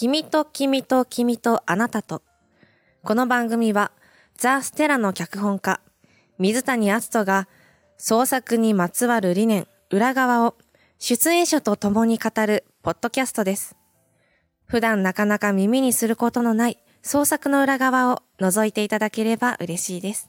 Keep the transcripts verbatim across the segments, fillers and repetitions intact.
君と君と君とあなたと。この番組はザ・ステラの脚本家水谷篤人が創作にまつわる理念、裏側を出演者と共に語るポッドキャストです。普段なかなか耳にすることのない創作の裏側を覗いていただければ嬉しいです。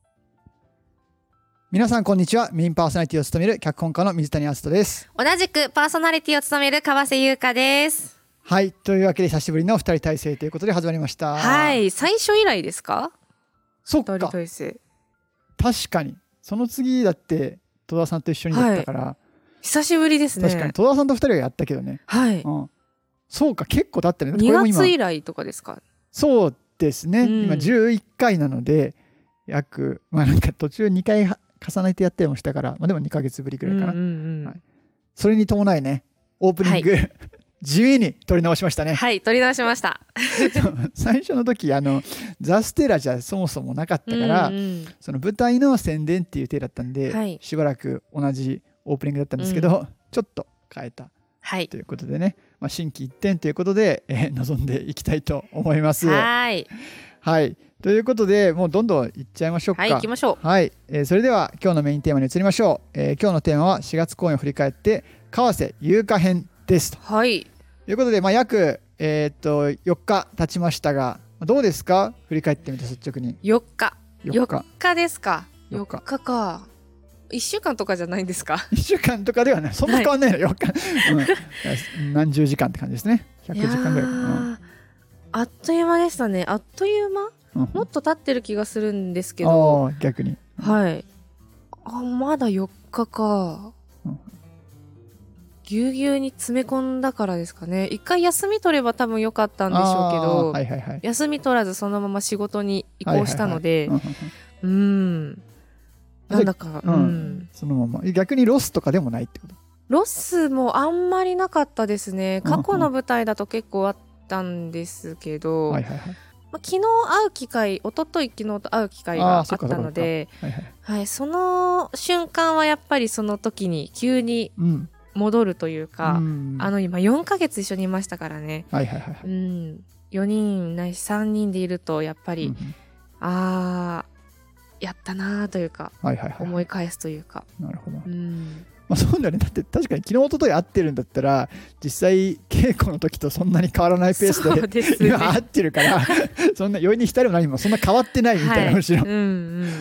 皆さんこんにちは。メインパーソナリティを務める脚本家の水谷篤人です。 同じくパーソナリティを務める川瀬優香です。 はい、というわけで久しぶりの二人体制ということで始まりました。 はい、最初以来ですか？ そっか、 二人体制。 確かにその次だって戸田さんと一緒にだったから、はい、 久しぶりですね。 確かに戸田さんと二人はやったけどね。 はい、 うん、そうか、結構経ってるね。 にがつ以来とかですか？ そうですね、うん、今じゅういっかいなので約、まあなんか途中にかい重ねてやったりもしたから、まあ、でもにかげつぶりくらいかな、うんうんうん、はい、それに伴いねオープニング、はい、地味に撮り直しましたね。 はい、撮り直しました最初の時あのザ・ステラじゃそもそもなかったから、うんうん、その舞台の宣伝っていう体だったんで、はい、しばらく同じオープニングだったんですけど、うん、ちょっと変えた、はい、ということでね、まあ、心機一転ということで、えー、臨んでいきたいと思います。 はい、 はい、ということでもうどんどんいっちゃいましょうか。 はい、行きましょう。 はい、えー、それでは今日のメインテーマに移りましょう。えー、今日のテーマはしがつ公演を振り返って川瀬優香編ですと。 はい、 ということで、まあ、約、えー、っとよっか経ちましたがどうですか、振り返ってみて率直に。 よっかよっかですか。よっかかいっしゅうかんとかじゃないんですか？ いっしゅうかんとかではない、そんな変わんないの、はい、よっか、うん、何十時間って感じですね。ひゃくじかんぐらいかな。 あっという間でしたね。あっという間、うん、もっと経ってる気がするんですけど。 あ、逆に、 はい、あ、まだよっかか、うん、ぎゅうぎゅうに詰め込んだからですかね。一回休み取れば多分良かったんでしょうけど、はいはいはい、休み取らずそのまま仕事に移行したので、はいはいはい、うん、なんだか、うんうん、そのまま逆にロスとかでもないってこと？ ロスもあんまりなかったですね。過去の舞台だと結構あったんですけど、はいはいはい、まあ、昨日会う機会、一昨日昨日と会う機会があったので、はいはいはい、その瞬間はやっぱりその時に急に戻るというか、うん、あの今よんかげつ一緒にいましたからね、はいはいはい、うん、よにんないしさんにんでいるとやっぱり、うん、あーやったなというか、はいはいはい、思い返すというか。 なるほど、うん、まあ、そうだね。だって確かに昨日一昨日会ってるんだったら実際稽古の時とそんなに変わらないペース で, で、ね、今会ってるからそんな余韻に浸るも何もそんな変わってないみたいな、はい、むしろ、うんうん、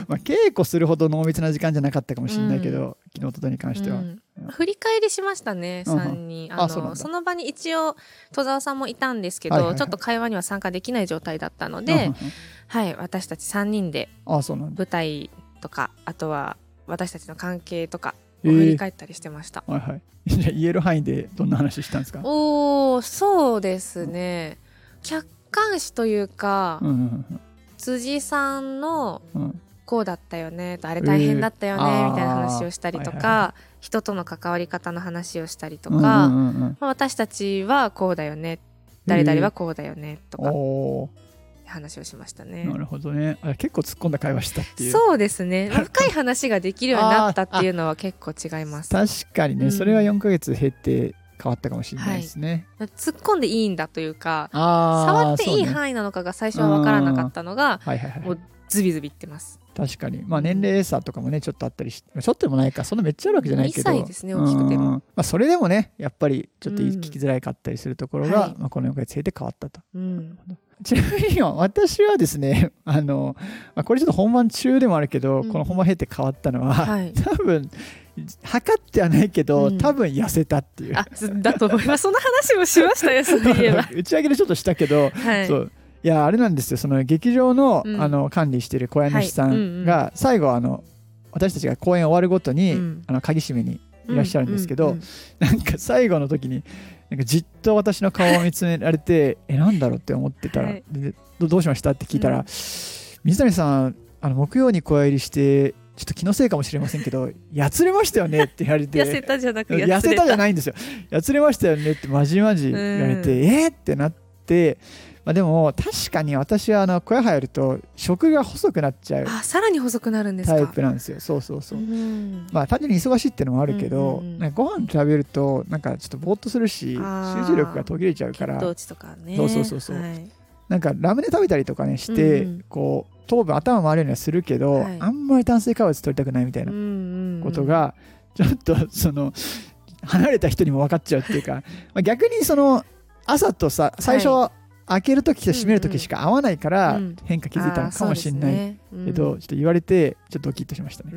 まあ、稽古するほど濃密な時間じゃなかったかもしれないけど、うん、昨日一昨日に関しては、うんうん、 振り返りしましたね、さんにん、あの、あ、そうなんだ。その場に一応戸沢さんもいたんですけど、はいはいはい、ちょっと会話には参加できない状態だったので、うんうん、はい、私たちさんにんで舞台とか あ, あとは私たちの関係とかを振り返ったりしてました。 えーはいはい、じゃあ言える範囲でどんな話したんですか？ おー、そうですね、客観視というか、うんうんうん、辻さんのこうだったよねと、あれ大変だったよね、えー、みたいな話をしたりとか、はいはいはい、人との関わり方の話をしたりとか、うんうんうん、まあ、私たちはこうだよね、誰々はこうだよねとか、えー話をしましたね。 なるほどね。あ、結構突っ込んだ会話したっていう。 そうですね、深い話ができるようになったっていうのは結構違います。 確かにね、うん、それはよんかげつ経って変わったかもしれないですね、 はい、突っ込んでいいんだというか、触っていい範囲なのかが最初は分からなかったのが、はいはいはい、もうズビズビいってます。 確かに、まあ、年齢差とかもねちょっとあったりし、ちょっとでもないか、そんなめっちゃあるわけじゃないけど、 にさいですね、大きくても、 まあ、それでもねやっぱりちょっと聞きづらかったりするところが、うん、まあ、このよんかげつ経って変わったと、うん、ちなみに私はですね、あの、まあ、これちょっと本番中でもあるけど、うん、この本番経って変わったのは、はい、多分測ってはないけど、うん、多分痩せたっていう、 あ、だと思います。その話もしましたよ、そういえば打ち上げでちょっとしたけど、はい、そういやあれなんですよ、その劇場 の,、うん、あの管理している小屋主さんが、はい、うんうん、最後あの私たちが公演終わるごとに、うん、あの鍵閉めにいらっしゃるんですけど、うんうんうん、なんか最後の時になんかじっと私の顔を見つめられてえなんだろうって思ってたら、はい、で ど, どうしましたって聞いたら、うん、水谷さんあの木曜に小屋入りしてちょっと気のせいかもしれませんけどやつれましたよねって言われて痩せたじゃなくて痩せたじゃないんですよ、やつれましたよねってまじまじ言われて、うん、えーってなって 、まあ、でも確かに私はあの小屋入ると食が細くなっちゃうあさらに細くなるんですかタイプなんですよ。そうそうそう、うん、まあ単純に忙しいっていうのもあるけど、うんうんうん、なんかご飯食べるとなんかちょっとぼーっとするし集中力が途切れちゃうから、 血糖値とかね、 そうそうそうそう、はい、なんかラムネ食べたりとかねして、うんうん、こう糖分頭回るようにはするけど、はい、あんまり炭水化物取りたくないみたいなことがちょっとその離れた人にも分かっちゃうっていうかまあ逆にその朝とさ最初は開けるときと閉めるときしか合わないから変化気づいたのかもしれないけど、ちょっと言われてちょっとドキッとしましたね、うん、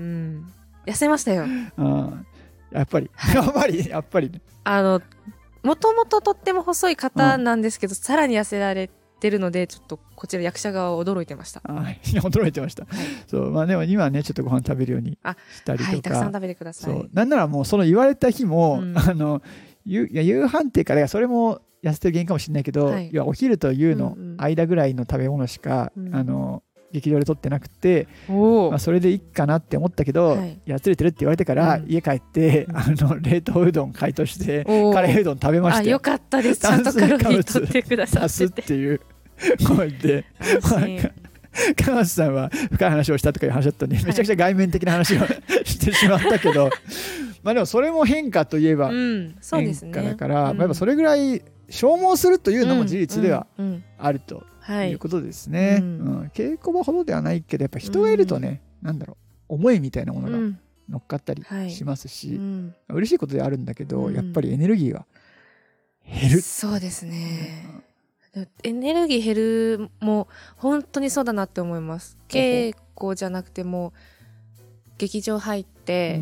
痩せましたよ。 あやっぱりやっぱりやっぱりあのもともととっても細い方なんですけど、うん、さらに痩せられてるのでちょっとこちら役者側は驚いてました。 あ驚いてました、はい、そうまあでも今はねちょっとご飯食べるようにしたりとか、はい、 たくさん食べてください。 そうなんならもうその言われた日も、うん、あの夕飯っていうかそれも痩せてる原因かもしれないけど、はい、いやお昼と夕の間ぐらいの食べ物しか、うんうん、あの劇場で取ってなくて、まあ、それでいいかなって思ったけど、はい、やつれてるって言われてから、うん、家帰って、うん、あの冷凍うどん解凍してカレーうどん食べましたよ。 あよかったです。ちゃんとカロリー取ってくださっててっていう声で川内さんは深い話をしたとかいう話だったのに、はい、めちゃくちゃ外面的な話をしてしまったけどまあでもそれも変化といえば変化だから、うんねうん、やっぱそれぐらい消耗するというのも事実ではあるということですね。稽古場ほどではないけどやっぱ人がいるとね、うん、なんだろう思いみたいなものが乗っかったりしますし、うん、嬉しいことであるんだけど、うん、やっぱりエネルギーが減る。 そうですね、うん、エネルギー減るも本当にそうだなって思います。稽古じゃなくても劇場入って、うん、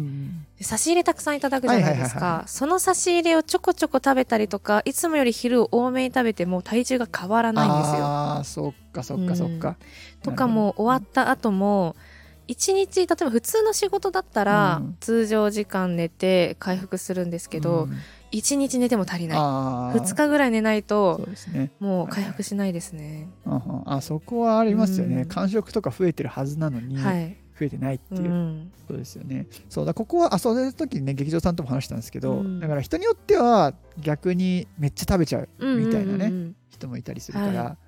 差し入れたくさんいただくじゃないですか。その差し入れをちょこちょこ食べたりとかいつもより昼を多めに食べても体重が変わらないんですよ。 あーそっかそっかそっか、うん、 とかも終わった後も一日例えば普通の仕事だったら、うん、通常時間寝て回復するんですけど、うん、一日寝ても足りない。ふつかぐらい寝ないとそうです、ね、もう回復しないですね。 はいはい、あそこはありますよね、うん、間食とか増えてるはずなのに、はい増えてないっていうことですよね、うん、そうだここはあそういう時にね劇場さんとも話したんですけど、うん、だから人によっては逆にめっちゃ食べちゃうみたいなね、うんうんうん、人もいたりするから、はい、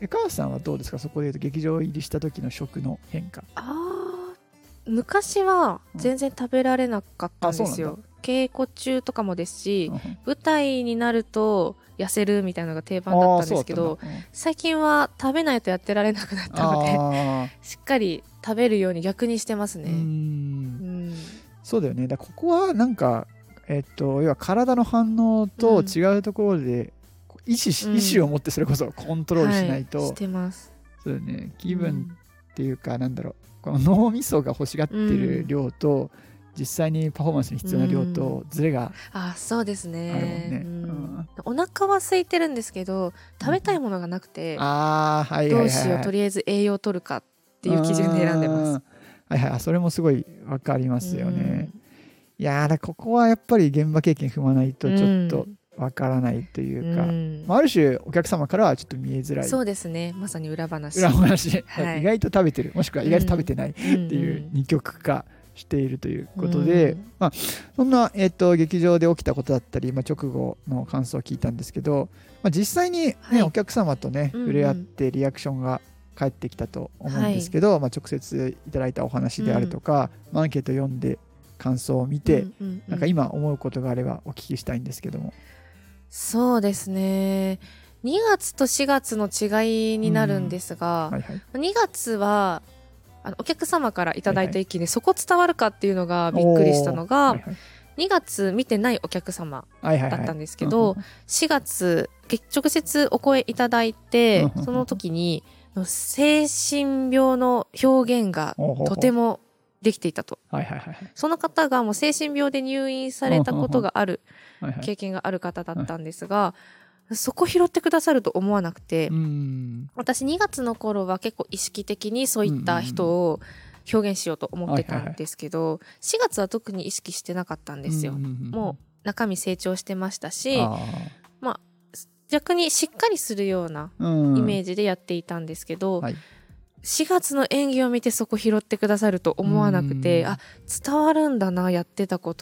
川瀬さんはどうですか。そこでいうと劇場入りした時の食の変化。 あ昔は全然食べられなかったんですよ、うん、稽古中とかもですし、うん、舞台になると痩せるみたいなのが定番だったんですけど、うん、最近は食べないとやってられなくなったのでしっかり食べるように逆にしてますね。うん、うん、 そうだよね。だここはなんか、えっと、要は体の反応と違うところで、うん、意思、意思を持ってそれこそコントロールしないと、はい、 してます。 そうだね、気分っていうか、うん、なんだろうこの脳みそが欲しがってる量と、うん、実際にパフォーマンスに必要な量とズレがあるもんね、うん、あそうですね、うんうん、 お腹は空いてるんですけど食べたいものがなくて、うん、あはいはいはい、どうしようとりあえず栄養を取るかっていう基準で選んでます。 はいはい、それもすごい分かりますよね、うん、いやだここはやっぱり現場経験踏まないとちょっと分からないというか、うんまあ、ある種お客様からはちょっと見えづらい。 そうですね、まさに裏話裏話、はい、意外と食べてるもしくは意外と食べてないっていう二極化しているということで、うんまあ、そんな、えー、と劇場で起きたことだったり、まあ、直後の感想を聞いたんですけど、まあ、実際に、ねはい、お客様とね触れ合ってリアクションが返ってきたと思うんですけど、はいまあ、直接いただいたお話であるとか、うん、アンケート読んで感想を見て、うんうんうん、なんか今思うことがあればお聞きしたいんですけども。 そうですね、にがつとしがつの違いになるんですが、はいはい、にがつはあのお客様からいただいた意見で、はいはい、そこ伝わるかっていうのがびっくりしたのが、はいはい、にがつ見てないお客様だったんですけど、はいはいはい、しがつ直接お声いただいて、その時に精神病の表現がとてもできていたと、はいはいはい、その方がもう精神病で入院されたことがある経験がある方だったんですが、そこ拾ってくださると思わなくて、うん私にがつの頃は結構意識的にそういった人を表現しようと思ってたんですけど、はいはいはい、しがつは特に意識してなかったんですよ、うんうんうん、もう中身成長してましたし、あまあ逆にしっかりするようなイメージでやっていたんですけど、うんはい、しがつの演技を見てそこ拾ってくださると思わなくて、あ伝わるんだなやってたことがっ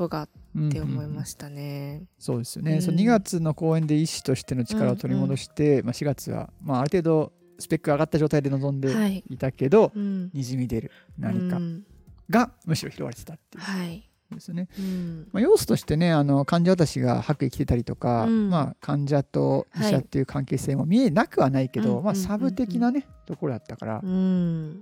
って思いましたね。うんうん、 そうですよね、うん、そのにがつの公演で医師としての力を取り戻して、うんうん、まあ、しがつは、まあ、ある程度スペック上がった状態で臨んでいたけど、はい、うん、にじみ出る何かがむしろ拾われてたっていう、はい、ですね。うん、まあ、要素としてね、あの患者私が白衣着てたりとか、うん、まあ、患者と医者っていう関係性も見えなくはないけど、はい、まあ、サブ的なね、うんうんうん、ところだったから、うん、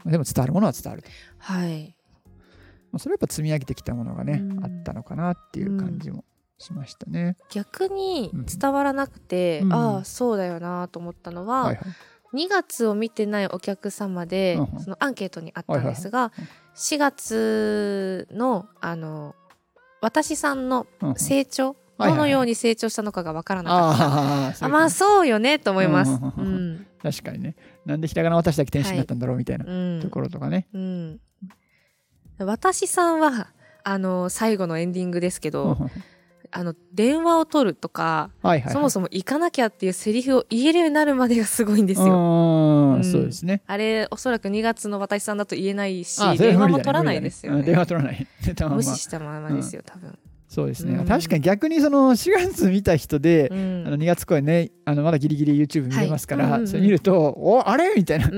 まあ、でも伝わるものは伝わると、はい、まあ、それはやっぱ積み上げてきたものがね、うん、あったのかなっていう感じもしましたね。 逆に伝わらなくて、うん、ああそうだよなと思ったのは、はいはい、にがつを見てないお客様で、うん、そのアンケートにあったんですが、はいはい、しがつ の, あの私さんの成長、うん、どのように成長したのかが分からなかった、はいはいはい、あまあそうよねと思います、うんうん、 確かにね、なんでひらがな私だけ天使になったんだろうみたいなところとかね、はい、うんうん、私さんはあの最後のエンディングですけどあの電話を取るとか、はいはいはい、そもそも行かなきゃっていうセリフを言えるようになるまでがすごいんですよ。うん、そうですね。あれおそらくにがつの私さんだと言えないし、ね、電話も取らないですよね。 電話取らない無視したままですよ、多分。 そうですね、うん、確かに逆にそのしがつ見た人で、うん、あのにがつ公演ね、あのまだギリギリ YouTube 見れますから、はい、うんうん、それ見るとおあれみたいな、うん、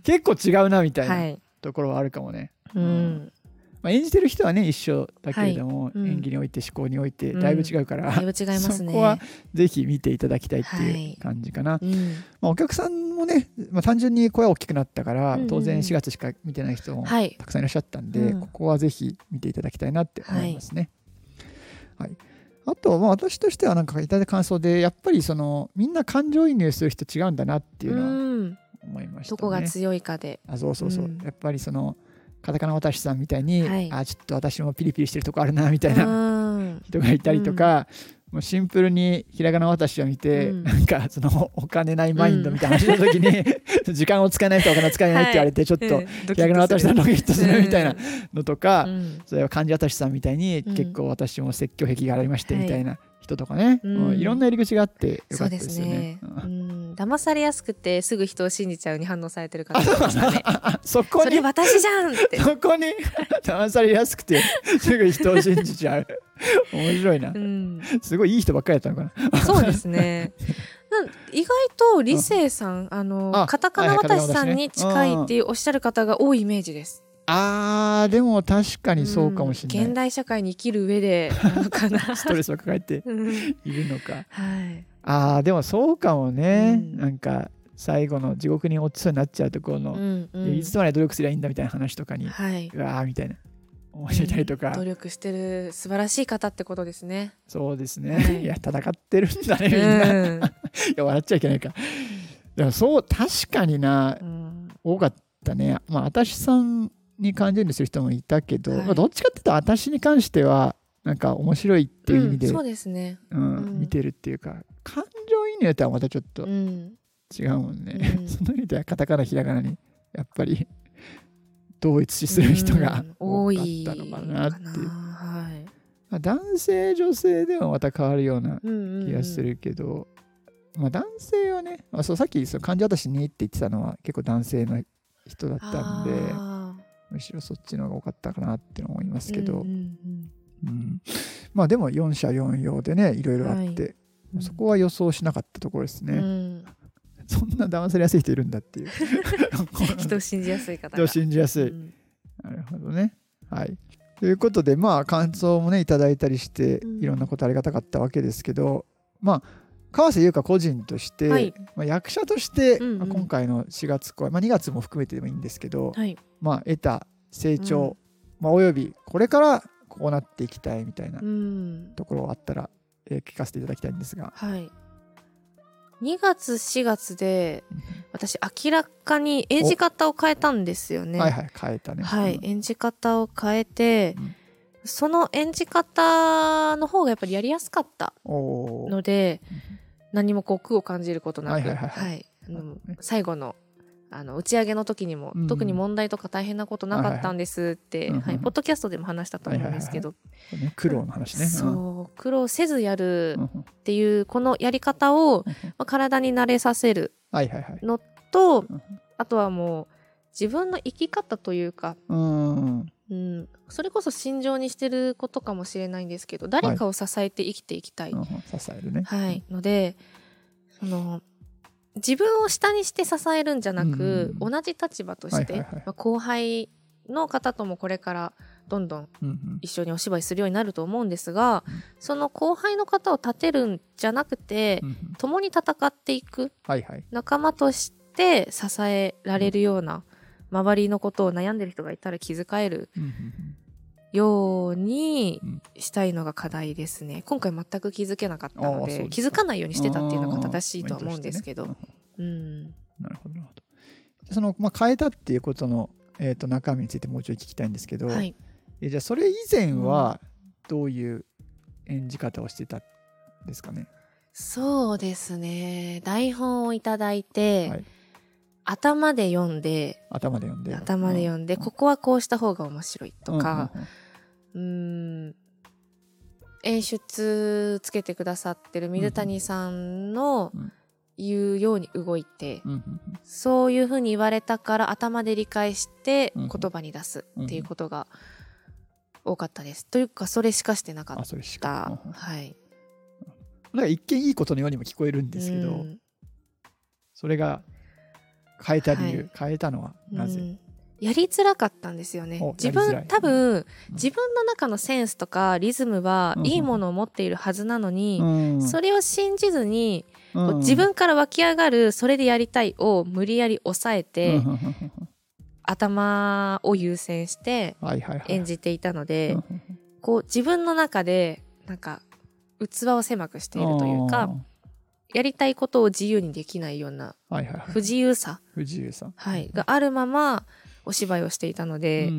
結構違うなみたいな、はい、ところはあるかもね、うん、まあ、演じてる人はね一緒だけれども、はい、うん、演技において思考においてだいぶ違うから、うん、だいぶ違いますね。そこはぜひ見ていただきたいっていう感じかな、はい、うん、まあ、お客さんもね、まあ、単純に声大きくなったから、うんうん、当然しがつしか見てない人もたくさんいらっしゃったんで、はい、ここはぜひ見ていただきたいなって思いますね、はいはい、あと、まあ、私としてはなんかいただいた感想でやっぱりそのみんな感情移入する人違うんだなっていうのは思いましたね。 どこが強いかで、 あ、そうそうそう、うん、やっぱりそのカタカナ私さんみたいに、はい、あちょっと私もピリピリしてるとこあるなみたいな人がいたりとか、うん、もうシンプルにひらがな私を見て、うん、なんかそのお金ないマインドみたいな話の時に、うん、時間を使えないとお金使えないって言われて、はい、ちょっとひらがな私さんロケットするみたいなのとか、うん、それは漢字私さんみたいに、うん、結構私も説教癖がありましてみたいな人とかね、うん、いろんな入り口があってよかったですよね。そうですね、うん、 騙されやすくてすぐ人を信じちゃうに反応されてる方いましたね。 そこにそれ私じゃんってそこに騙されやすくてすぐ人を信じちゃう面白いな、うん、すごいいい人ばっかりだったのかな。 そうですね意外と理性さん、あのカタカナ私さんに近いっていうおっしゃる方が多いイメージです。 あーでも確かにそうかもしれない、 うん、現代社会に生きる上でなのかなストレスを抱えているのか、はい、あーでもそうかもね、うん、なんか最後の地獄に落ちそうになっちゃうところの、うんうん、いつまで努力すればいいんだみたいな話とかに、はい、うわーみたいな思いたりとか、 うん、努力してる素晴らしい方ってことですね。 そうですね、はい、いや戦ってるんだねみんな、うん、いや笑っちゃいけないか。でもそう確かにな、うん、多かったね。まあ私さんに感情にする人もいたけど、はい、まあ、どっちかっていうと私に関してはなんか面白いっていう意味で、 うん、そうですね、 うんうん、見てるっていうか感情移入とはまたちょっと違うもんね、うん、その意味ではカタカナひらがなにやっぱり同一視する人が多かったのかなっていう、うん、はい、まあ、男性女性でもまた変わるような気がするけど、うんうんうん、まあ、男性はね、まあ、そうさっきそう患者私にって言ってたのは結構男性の人だったんでむしろそっちの方が多かったかなって思いますけど、うんうんうんうん、まあでもよん社よん用でねいろいろあって、はい、そこは予想しなかったところですね、うん、そんな騙されやすい人いるんだっていう人を信じやすい方が人を信じやすい、うん、なるほどね、はい、ということでまあ感想もねいただいたりしていろんなことありがたかったわけですけど、うん、まあ川瀬優香個人として、はい、まあ、役者として、うんうん、まあ、今回のしがつ公演、まあ、にがつも含めてでもいいんですけど、はい、まあ、得た成長、うん、まあ、およびこれからこうなっていきたいみたいなところあったら、うん、えー、聞かせていただきたいんですが、 はい、にがつしがつで私明らかに演じ方を変えたんですよね。 はいはい、変えたね、 はい、うん、演じ方を変えて、うん、その演じ方の方がやっぱりやりやすかったので、何もこう苦を感じることなく、はいはいはいはい、あの最後のあの打ち上げの時にも、うん、特に問題とか大変なことなかったんですって、はいはいはい、ポッドキャストでも話したと思うんですけど、はいはいはい、 苦労の話ね、 そう苦労せずやるっていうこのやり方を、まあ、体に慣れさせるのと、はいはいはい、あとはもう自分の生き方というか、うん、 うん、それこそ心情にしてることかもしれないんですけど、誰かを支えて生きていきたい、 はい、支えるね、 はい、のでその自分を下にして支えるんじゃなく、うん、同じ立場として、はいはいはい、まあ、後輩の方ともこれからどんどん一緒にお芝居するようになると思うんですが、うん、その後輩の方を立てるんじゃなくて、うん、共に戦っていく、はいはい、仲間として支えられるような、うん周りのことを悩んでる人がいたら気遣えるようにしたいのが課題ですね。今回全く気づけなかったの で, で気づかないようにしてたっていうのが正しいとは思うんですけど、うん、 なるほどなるほど。その、まあ、変えたっていうことの、えー、と中身についてもうちょい聞きたいんですけど、はい、えじゃあそれ以前はどういう演じ方をしてたんですかね。 そうですね、台本をいただいて、はい、頭で読んで頭で読んで頭で読んで、うん、ここはこうした方が面白いとか、うんうんうん、うーん演出つけてくださってる水谷さんの言うように動いて、うんうん、そういうふうに言われたから頭で理解して言葉に出すっていうことが多かったです、うんうん、というかそれしかしてなかった。あ、それしか、はい、 なんか一見いいことのようにも聞こえるんですけど、うん、それが変えた理由、はい、変えたのはなぜ、うん、 やりづらかったんですよね。自分多分、うん、自分の中のセンスとかリズムはいいものを持っているはずなのに、うん、それを信じずに、うん、自分から湧き上がるそれでやりたいを無理やり抑えて、うん、頭を優先して演じていたので、こう自分の中でなんか器を狭くしているというか、やりたいことを自由にできないような不自由さ、 不自由さ、 はい、があるままお芝居をしていたので、うん、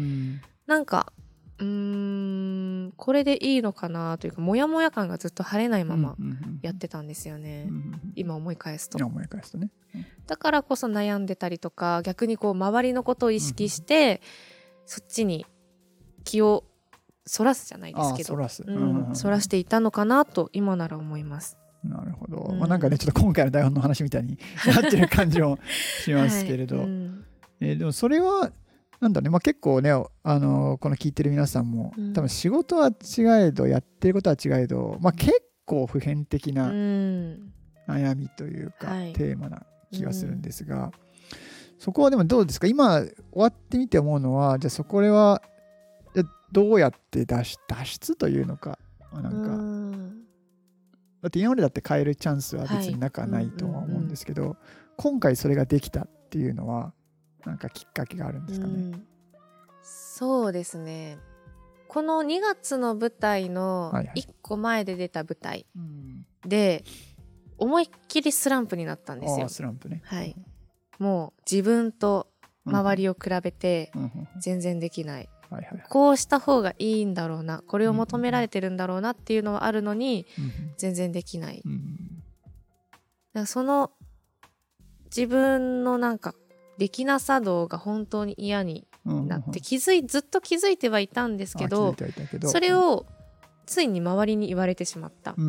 なんかうーんこれでいいのかなというかモヤモヤ感がずっと晴れないままやってたんですよね、うんうんうん、今思い返すと今思い返すとね、 うん、だからこそ悩んでたりとか逆にこう周りのことを意識して、うん、そっちに気をそらすじゃないですけどそらす、 うんうんうん、そらしていたのかなと今なら思います。 なるほど、うんまあ、なんかねちょっと今回の台本の話みたいになってる感じもしますけれど、はいうんえー、でもそれはなんだね、まあ、結構ねあのこの聞いてる皆さんも、うん、多分仕事は違えどやってることは違えど、まあ、結構普遍的な悩みというか、うん、テーマな気がするんですが、はい、そこはでもどうですか今終わってみて思うのはじゃあそこはどうやって脱出、脱出というのかなんか、うんだって今までだって変えるチャンスは別になくはないとは思うんですけど、はいうんうんうん、今回それができたっていうのはなんかきっかけがあるんですかね。うん、 そうですねこのにがつの舞台のいっこまえで出た舞台で思いっきりスランプになったんですよ。 あスランプね、 はい、もう自分と周りを比べて全然できない、うんうんはいはいはい、こうした方がいいんだろうなこれを求められてるんだろうなっていうのはあるのに、うん、全然できない、うん、だからその自分のなんかできなさ度が本当に嫌になって、うん、気づいずっと気づいてはいたんですけど、けどそれをついに周りに言われてしまった、うん、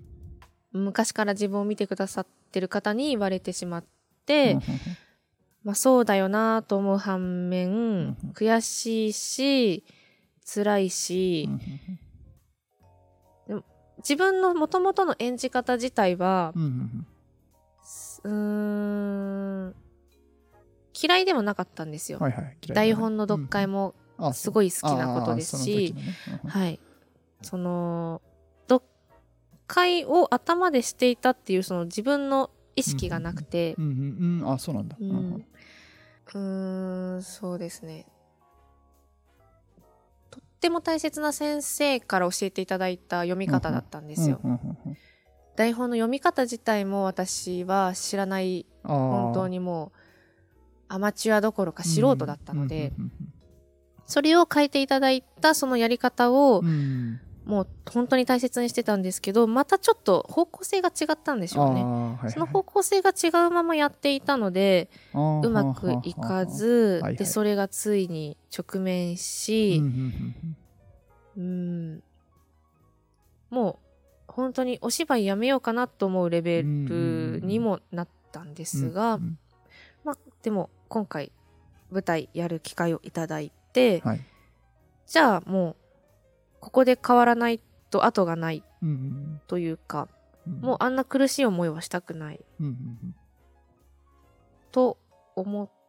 昔から自分を見てくださってる方に言われてしまって、うんまあ、そうだよなと思う反面、うん、悔しいし辛いし、うん、でも自分の元々の演じ方自体は、うん、うーん嫌いでもなかったんですよ、はいはい、台本の読解もすごい好きなことですし、ねうん、はいその読解を頭でしていたっていうその自分の意識がなくて、 うんうんうん、あそうなんだ、 うんうーんそうですねとっても大切な先生から教えていただいた読み方だったんですよ、うんうんうんうん、台本の読み方自体も私は知らない本当にもうアマチュアどころか素人だったので、うんうんうんうん、それを変えていただいたそのやり方を、うんもう本当に大切にしてたんですけどまたちょっと方向性が違ったんでしょうね、はいはい、その方向性が違うままやっていたのでうまくいかず、はいはい、でそれがついに直面し、うん、もう本当にお芝居やめようかなと思うレベルにもなったんですが、うんうん、まあでも今回舞台やる機会をいただいて、はいじゃあもうここで変わらないと後がないというか、うんうん、もうあんな苦しい思いはしたくない、うんうんうん、と思って、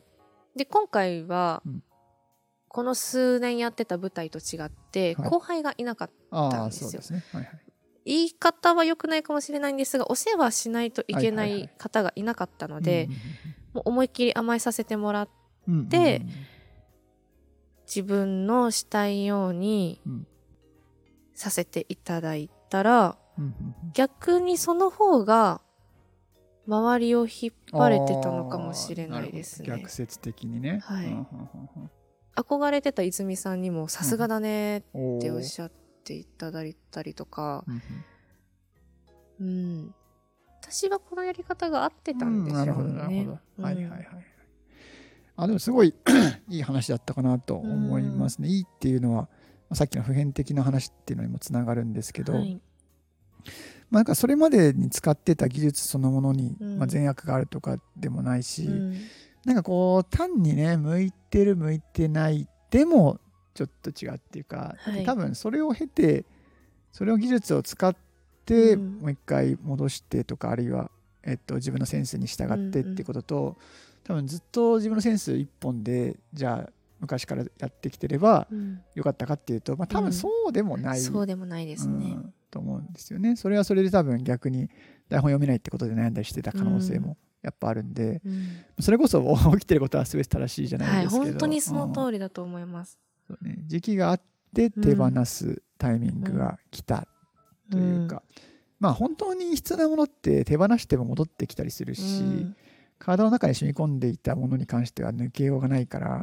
で今回は、うん、この数年やってた舞台と違って、はい、後輩がいなかったんですよ。あ、そうですね。はいはい、言い方は良くないかもしれないんですが、お世話しないといけない方がいなかったので、もう思いっきり甘えさせてもらって、うんうんうん、自分のしたいようにさせていただいたら、うんうんうん、逆にその方が周りを引っ張れてたのかもしれないですね。 逆説的にね。はい。うんうんうん、 憧れてた泉さんにもさすがだねっておっしゃっていただいたりとか、うん、うん、私はこのやり方が合ってたんでしょうね。うん、なるほどなるほど、うん、はいはいはい。 あ、でもすごいいい話だったかなと思いますね。いいっていうのはさっきの普遍的な話っていうのにもつながるんですけど、はい、まあ、なんかそれまでに使ってた技術そのものに、まあ、善悪があるとかでもないし、うん、なんかこう単にね向いてる向いてないでもちょっと違うっていうか、はい、多分それを経てそれを技術を使ってもう一回戻してとか、あるいは、えっと、自分のセンスに従ってっていうことと、うんうん、多分ずっと自分のセンス一本でじゃあ昔からやってきてればよかったかっていうと、まあ、多分そうでもない、 うん、そうでもないですね、 うん、と思うんですよね。それはそれで多分逆に台本読めないってことで悩んだりしてた可能性もやっぱあるんで、うん、それこそ起きてることは全て正しいじゃないですけど、 はい、本当にその通りだと思います、 うん、そうね、時期があって手放すタイミングが来たというか、うん、まあ本当に必要なものって手放しても戻ってきたりするし、うん、体の中に染み込んでいたものに関しては抜けようがないから、うん、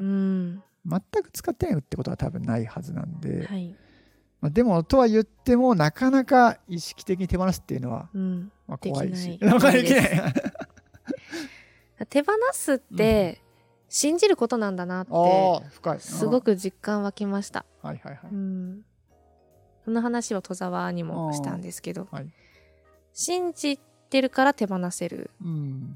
全く使ってないってことは多分ないはずなんで、はい、まあ、でもとは言ってもなかなか意識的に手放すっていうのは、うん、まあ、怖いし、なかなかできない手放すって信じることなんだなってすごく実感湧きました。はいはいはい、うん、その話は戸沢にもしたんですけど、はい、信じてるから手放せる、うん、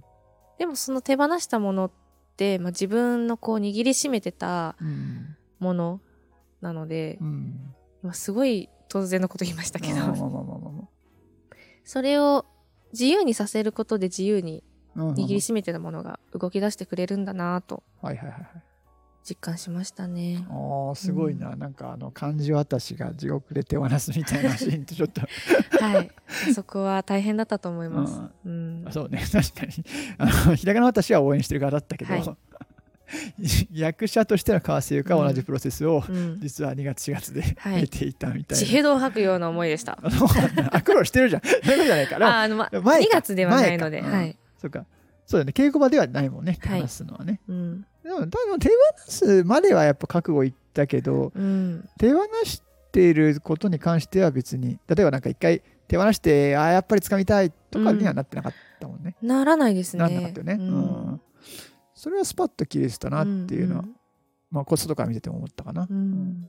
でもその手放したものって、まあ、自分のこう握りしめてたものなので、うん、まあ、すごい突然のこと言いましたけどそれを自由にさせることで自由に握りしめてたものが動き出してくれるんだなと実感しましたね。 ああ、すごいな、うん、なんかあの漢字私が地獄で手放すみたいなシーンとちょっとはいそこは大変だったと思います、 うんうん、そうね、確かにあのひらがな私は応援してる側だったけど、はい、役者としての川瀬優香は同じプロセスを実はにがつしがつで見ていたみたいな、 血へどを吐くような思いでした。 あ、苦労してるじゃん。そういうことじゃないから。 ああの、ま、にがつではないので、はい、 そうか、そうだね、稽古場ではないもんね、手放すのはね、はい、うん、でも多分手放すまではやっぱ覚悟いったけど、うん、手放していることに関しては別に、例えばなんか一回手放してあやっぱり掴みたいとかにはなってなかったもんね、 うん、ならないですね。 ならなかったよね、うんうん、それはスパッと切れてたなっていうのは、うんうん、まあこっ外から見てても思ったかな、うんうん、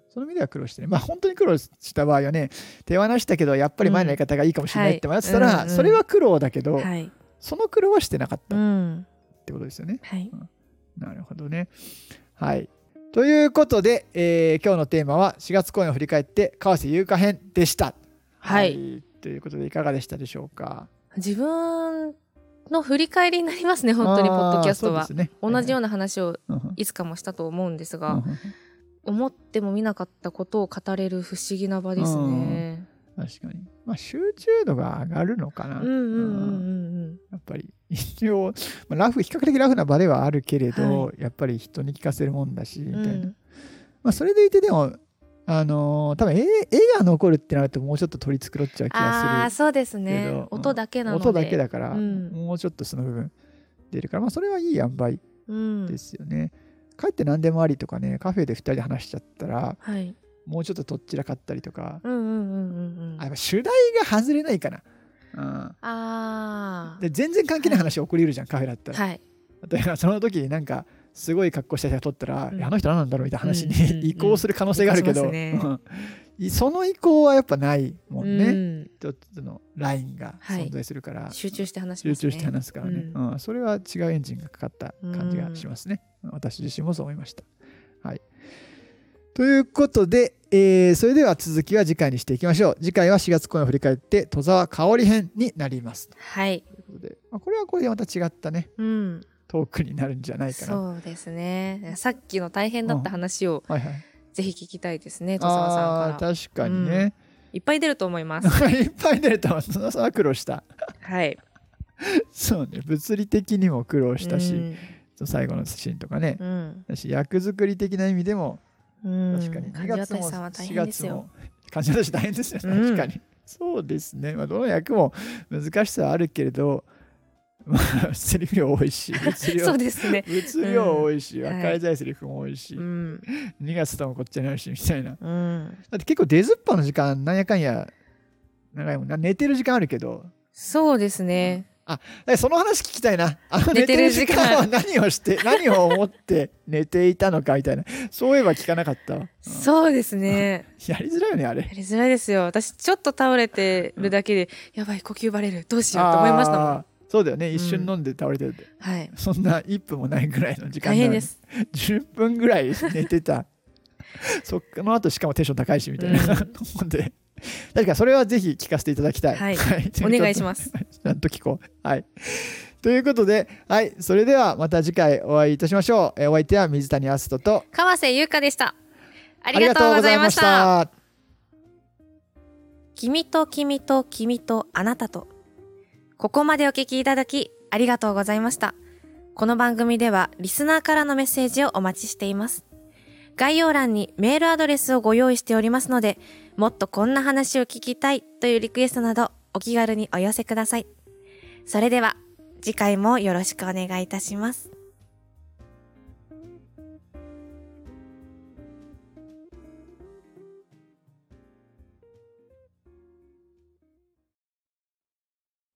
その意味では苦労してね、まあ本当に苦労した場合はね、手放したけどやっぱり前のやり方がいいかもしれないって迷ってたら、うんはい、それは苦労だけど、はい、その苦労はしてなかったってことですよね、うんはい、うん、なるほどね。はい、ということで、えー、今日のテーマはしがつ公演を振り返って川瀬優香編でした。はい、はい、ということでいかがでしたでしょうか。 自分の振り返りになりますね、本当にポッドキャストは、ね、同じような話をいつかもしたと思うんですが、思っても見なかったことを語れる不思議な場ですね。 確かに、まあ、集中度が上がるのかな、やっぱり一応、まあ、ラフ比較的ラフな場ではあるけれど、はい、やっぱり人に聞かせるもんだしみたいな、うん、まあ、それでいてでもあのー、多分 絵, 絵が残るってなるともうちょっと取り繕っちゃう気がする。ああ、 そうですね、音だけなので、 音だけだから、うん、もうちょっとその部分出るから、まあ、それはいい塩梅ですよね、うん、かえって何でもありとかね、カフェでふたりで話しちゃったら、はい、もうちょっととっちらかったりとか、うんうんうんうん、あ、やっぱ主題が外れないかな、うん、あで全然関係ない話起こり得るじゃん、はい、カフェだったら、はい、例えばその時になんかすごい格好した人が撮ったら、うん、あの人何なんだろうみたいな話に移行する可能性があるけど、その移行はやっぱないもんね、うん、ちょっとのラインが存在するから、はい、 集中して話しますね。 集中して話すからね、うんうん、それは違うエンジンがかかった感じがしますね、うん、私自身もそう思いました。はい、 ということで、えー、それでは続きは次回にしていきましょう。次回はしがつ公演を振り返って戸沢香織編になります。 はい。 ということで、まあ、これはこれでまた違ったね、うん、トークになるんじゃないかな。 そうですね。さっきの大変だった話を、はいはい、ぜひ聞きたいですね、戸沢さんから。 あ確かにね、うん、 いっぱい出ると思います。 いっぱい出ると思います。戸沢さんは苦労した。 はい。 そうね、物理的にも苦労したし、うん、最後のシーンとかね、うん、だし役作り的な意味でも、うん、確かににがつもしがつも感じ私大変ですよ、うん、確かにそうですね、まあ、どの役も難しさはあるけれど、まあ、セリフ量多いし物量そうですね、 物量多いし、うん、分かりづらいセリフも多いし、はい、にがつともこっちになるしみたいな、うん、だって結構出ずっぱの時間なんやかんや長いもんな。寝てる時間あるけど。 そうですね、 うん、あ、その話聞きたいな。あの寝てる時間は何をして何を思って寝ていたのかみたいな。そういえば聞かなかったわ、うん、 そうですねやりづらいよねあれ。 やりづらいですよ。私ちょっと倒れてるだけで、うん、やばい呼吸バレるどうしようと思いましたもん。 そうだよね、一瞬飲んで倒れてるって、うん、はい、そんないっぷんもないぐらいの時間なのに大変です。じゅっぷんぐらい寝てたその後しかもテンション高いしみたいな、うん、で確かそれはぜひ聞かせていただきたい。 はい、はい、お願いします。 ちゃんと聞こう。はい。ということで、はい、それではまた次回お会いいたしましょう。えお相手は水谷敦人と川瀬優香でした。ありがとうございました。君と君と君とあなたと。ここまでお聞きいただきありがとうございました。この番組ではリスナーからのメッセージをお待ちしています。概要欄にメールアドレスをご用意しておりますので、もっとこんな話を聞きたいというリクエストなどお気軽にお寄せください。それでは次回もよろしくお願いいたします。